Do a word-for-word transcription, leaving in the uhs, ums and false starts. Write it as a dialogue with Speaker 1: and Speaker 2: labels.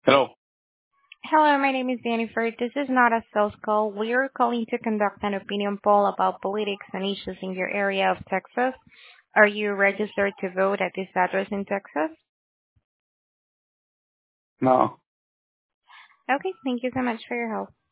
Speaker 1: Hello.
Speaker 2: Hello, my name is Jennifer. This is not a sales call. We are calling to conduct an opinion poll about politics and issues in your area of Texas. Are you registered to vote at this address in Texas?
Speaker 1: No.
Speaker 2: Okay, thank you so much for your help.